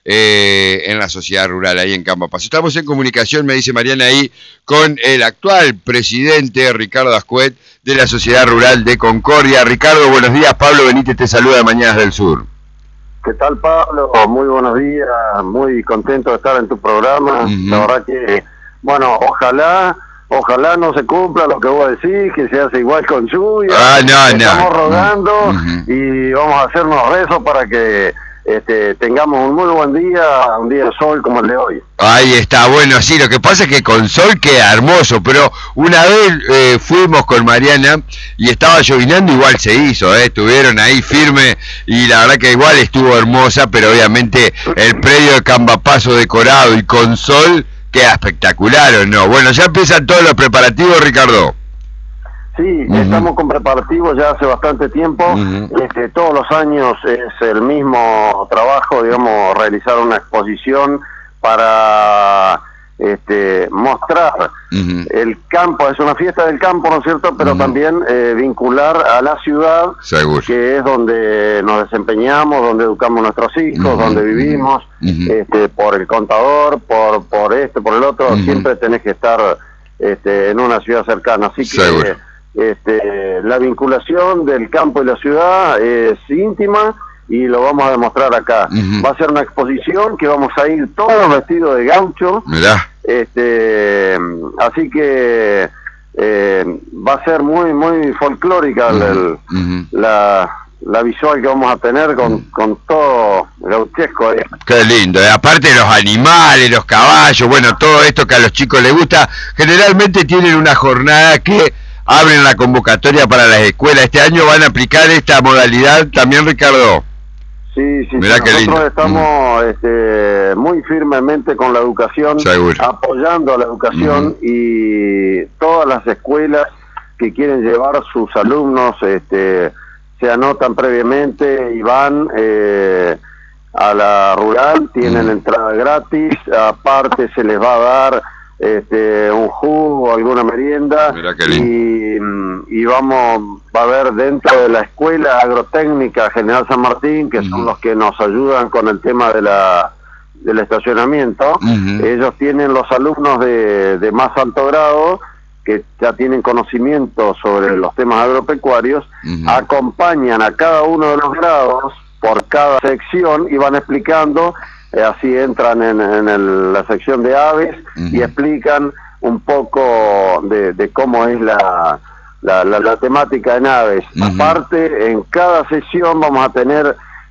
en la sociedad rural, ahí en Campo Paso. Estamos en comunicación, me dice Mariana, ahí con el actual presidente Ricardo Ascuet de la Sociedad Rural de Concordia. Ricardo, buenos días. Pablo Benítez te saluda de Mañanas del Sur. ¿Qué tal, Pablo? Muy buenos días, muy contento de estar en tu programa. La verdad que, bueno, ojalá no se cumpla lo que vos decís, que se hace igual con lluvia. Estamos rogando y vamos a hacernos rezos para que tengamos un muy buen día, un día de sol como el de hoy. Ahí está, bueno, sí, lo que pasa es que con sol queda hermoso, pero una vez fuimos con Mariana y estaba llovinando, igual se hizo, estuvieron ahí firme y la verdad que igual estuvo hermosa, pero obviamente el predio de Cambapaso decorado y con sol queda espectacular, ¿o no? Bueno, ya empiezan todos los preparativos, Ricardo. Sí, estamos con preparativos ya hace bastante tiempo. Todos los años es el mismo trabajo, digamos, realizar una exposición para mostrar el campo. Es una fiesta del campo, ¿no es cierto? Pero también vincular a la ciudad, que es donde nos desempeñamos, donde educamos a nuestros hijos, donde vivimos, por el contador, por el otro, siempre tenés que estar en una ciudad cercana. Así que la vinculación del campo y la ciudad es íntima y lo vamos a demostrar acá. Va a ser una exposición que vamos a ir todos vestidos de gaucho. Mirá. Así que va a ser muy folclórica la visual que vamos a tener con todo gauchesco. Qué lindo, aparte los animales, los caballos, bueno, todo esto que a los chicos les gusta. Generalmente tienen una jornada que abren la convocatoria para las escuelas. Este año van a aplicar esta modalidad también, Ricardo. Sí, nosotros estamos muy firmemente con la educación, apoyando a la educación, y todas las escuelas que quieren llevar sus alumnos se anotan previamente y van a la rural, tienen entrada gratis, aparte se les va a dar un jugo, alguna merienda, y va a haber dentro de la escuela agrotécnica General San Martín, que son los que nos ayudan con el tema del estacionamiento. Ellos tienen los alumnos de más alto grado, que ya tienen conocimiento sobre los temas agropecuarios, acompañan a cada uno de los grados por cada sección y van explicando. Así entran en la sección de aves y explican un poco de cómo es la temática en aves. Aparte, en cada sesión vamos a tener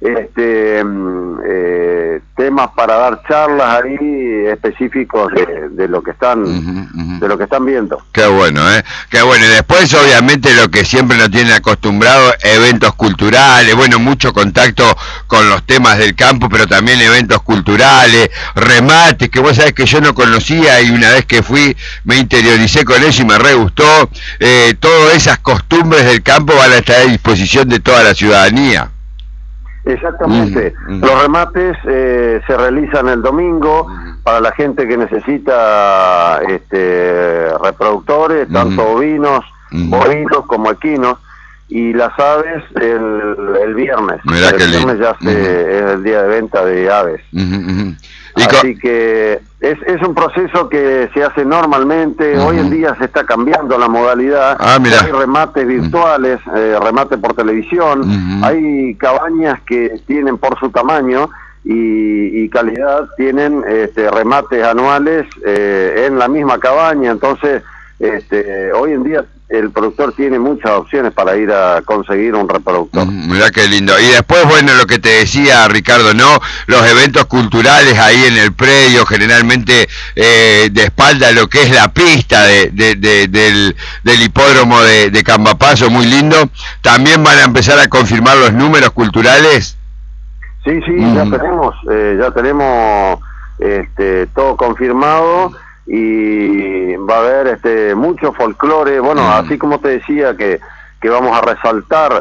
temas para dar charlas ahí específicos de lo que están viendo. Qué bueno, qué bueno. Y después, obviamente, lo que siempre nos tienen acostumbrado, eventos culturales, bueno, mucho contacto con los temas del campo, pero también eventos culturales, remates, que vos sabés que yo no conocía y una vez que fui me interioricé con eso y me re gustó. Todas esas costumbres del campo van a estar a disposición de toda la ciudadanía. Exactamente. Los remates se realizan el domingo para la gente que necesita reproductores, tanto ovinos, bovinos como equinos, y las aves el viernes. El viernes ya es el día de venta de aves. Así que es un proceso que se hace normalmente. Hoy en día se está cambiando la modalidad. Hay remates virtuales, remate por televisión. Hay cabañas que tienen, por su tamaño y calidad, tienen remates anuales en la misma cabaña. Entonces, hoy en día el productor tiene muchas opciones para ir a conseguir un reproductor. Mirá qué lindo. Y después, bueno, lo que te decía Ricardo, ¿no? Los eventos culturales ahí en el predio, generalmente de espalda a lo que es la pista del hipódromo de Cambapaso, muy lindo. ¿También van a empezar a confirmar los números culturales? Sí, ya tenemos todo confirmado. Y va a haber mucho folclore, bueno, así como te decía que vamos a resaltar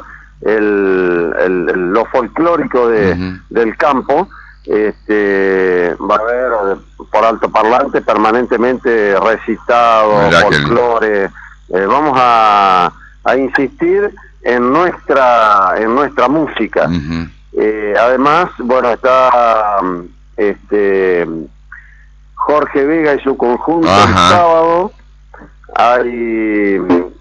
lo folclórico del campo, va a haber por altoparlante permanentemente recitado, folclore. Vamos a insistir en nuestra música. Además, bueno, está Jorge Vega y su conjunto el sábado. Hay,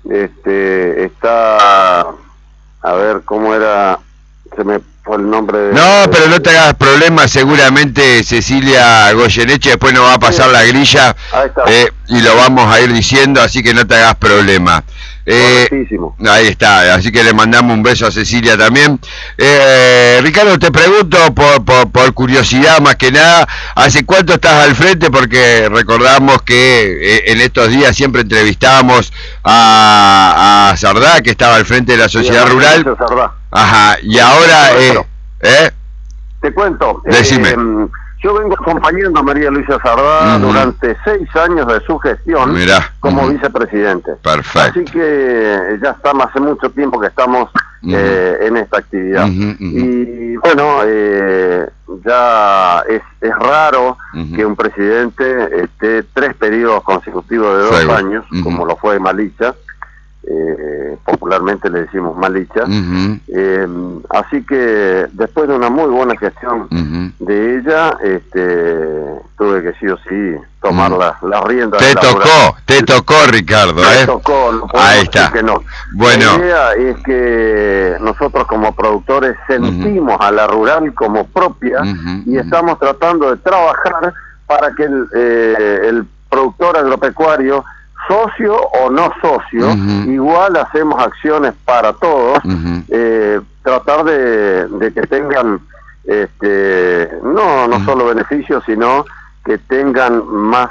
está, a ver cómo era, se me fue el nombre de... No, pero no te hagas problema, seguramente Cecilia Goyeneche después nos va a pasar la grilla y lo vamos a ir diciendo, así que no te hagas problema. Ahí está, así que le mandamos un beso a Cecilia también. Ricardo, te pregunto por curiosidad más que nada, ¿hace cuánto estás al frente? Porque recordamos que en estos días siempre entrevistábamos a Sardá, que estaba al frente de la sociedad rural. Ajá, y ahora... Te cuento. Decime. Yo vengo acompañando a María Luisa Sardá durante 6 años de su gestión como vicepresidente. Perfecto. Así que ya estamos, hace mucho tiempo que estamos en esta actividad. Y bueno, ya es raro que un presidente esté 3 periodos consecutivos de 2 años, como lo fue Malicha. Popularmente le decimos Malicha. Así que después de una muy buena gestión de ella, tuve que sí o sí tomar las riendas. Te tocó Ricardo. Me tocó, no ahí está. Que no. Bueno. La idea es que nosotros como productores sentimos a la rural como propia y estamos tratando de trabajar para que el productor agropecuario, socio o no socio, igual hacemos acciones para todos, tratar de que tengan no solo beneficios, sino que tengan más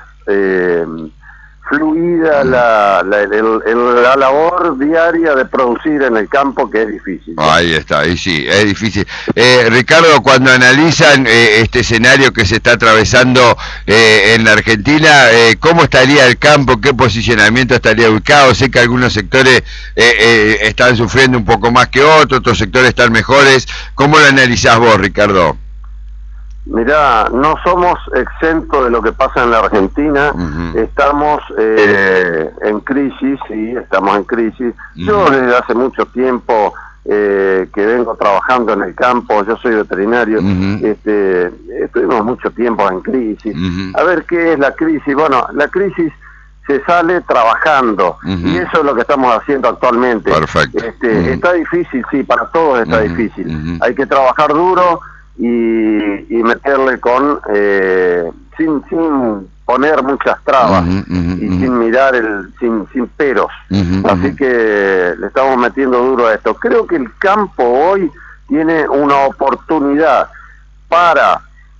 fluida la labor diaria de producir en el campo, que es difícil. Ahí está, ahí sí, es difícil. Ricardo, cuando analizan este escenario que se está atravesando en la Argentina, ¿cómo estaría el campo? ¿Qué posicionamiento estaría ubicado? Sé que algunos sectores están sufriendo un poco más que otros sectores están mejores. ¿Cómo lo analizás vos, Ricardo? Mirá, no somos exentos de lo que pasa en la Argentina. Estamos en crisis, sí, estamos en crisis. Yo desde hace mucho tiempo que vengo trabajando en el campo, yo soy veterinario, estuvimos mucho tiempo en crisis. A ver, ¿qué es la crisis? Bueno, la crisis se sale trabajando, y eso es lo que estamos haciendo actualmente. Perfecto. Está difícil, sí, para todos está difícil. Hay que trabajar duro y meterle con sin poner muchas trabas y sin mirar sin peros. Así que le estamos metiendo duro a esto. Creo que el campo hoy tiene una oportunidad para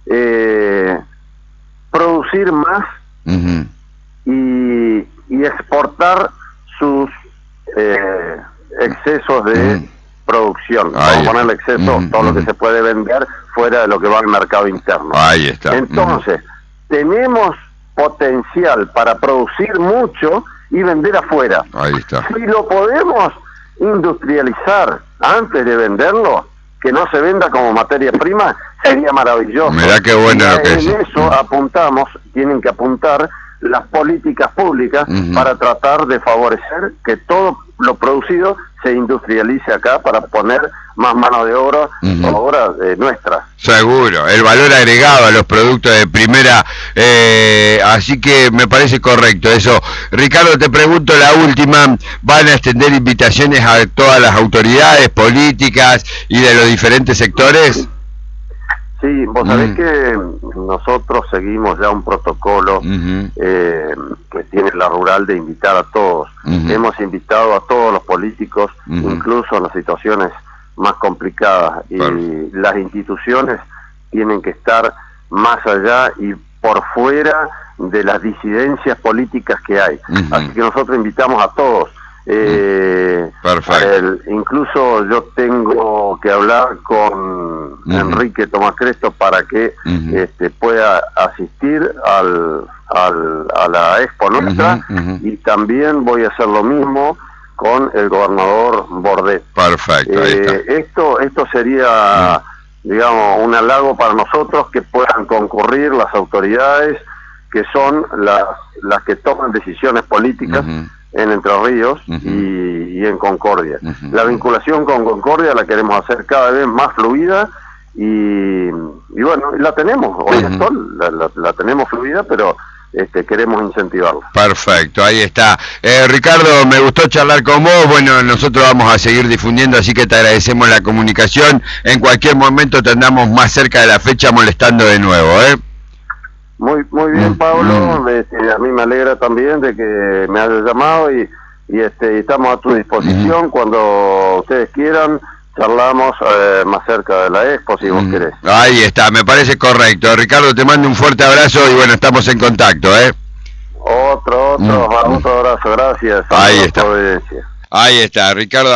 producir más y exportar sus excesos de producción. Vamos a ponerle exceso, todo lo que se puede vender fuera de lo que va al mercado interno. Ahí está. Entonces, tenemos potencial para producir mucho y vender afuera. Ahí está. Si lo podemos industrializar antes de venderlo, que no se venda como materia prima, sería maravilloso. Mirá qué bueno lo que es. En eso apuntamos, tienen que apuntar las políticas públicas para tratar de favorecer que todo lo producido se industrialice acá, para poner más mano de obra nuestra. Seguro, el valor agregado a los productos de primera, así que me parece correcto eso. Ricardo, te pregunto la última, ¿van a extender invitaciones a todas las autoridades políticas y de los diferentes sectores? Sí, vos sabés que nosotros seguimos ya un protocolo que tiene la rural de invitar a todos. Hemos invitado a todos los políticos, incluso en las situaciones más complicadas, y las instituciones tienen que estar más allá y por fuera de las disidencias políticas que hay. Así que nosotros invitamos a todos. Incluso yo tengo que hablar con Enrique Tomás Cresto para que pueda asistir a la expo nuestra, y también voy a hacer lo mismo con el gobernador Bordet. Perfecto, ahí está. Esto sería, digamos, un halago para nosotros, que puedan concurrir las autoridades que son las que toman decisiones políticas en Entre Ríos y en Concordia. La vinculación con Concordia la queremos hacer cada vez más fluida, y bueno, la tenemos, hoy es sol, la tenemos fluida, pero queremos incentivarla. Perfecto, ahí está. Ricardo, me gustó charlar con vos, bueno, nosotros vamos a seguir difundiendo, así que te agradecemos la comunicación, en cualquier momento te andamos más cerca de la fecha molestando de nuevo, Muy bien, Pablo, a mí me alegra también de que me hayas llamado y estamos a tu disposición cuando ustedes quieran. Charlamos más cerca de la expo, si vos querés. Ahí está, me parece correcto. Ricardo, te mando un fuerte abrazo y bueno, estamos en contacto, Otro abrazo, gracias. Ahí está. Ahí está, Ricardo.